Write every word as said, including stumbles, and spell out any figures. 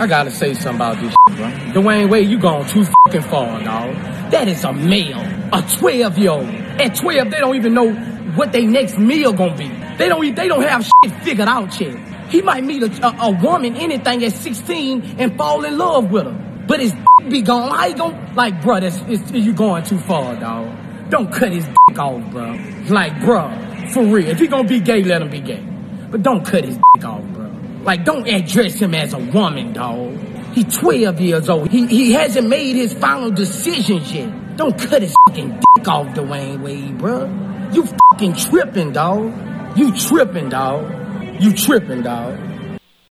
I gotta say something about this shit, bro. Dwayne Wade, you gone too fucking far, dog. That is a male, a twelve-year-old. At twelve, they don't even know what their next meal gonna be. They don't they don't have shit figured out yet. He might meet a, a, a woman, anything, at sixteen and fall in love with her. But his dick be gone. How you gon' like, bro, that's, it's, you going too far, dog. Don't cut his dick off, bro. Like, bro, for real. If he gonna be gay, let him be gay. But don't cut his dick off, bro. Like, don't address him as a woman, dog. He twelve years old. He he hasn't made his final decisions yet. Don't cut his fucking dick off, Dwayne Wade, bro. You fucking tripping, dog. You tripping, dog. You tripping, dog.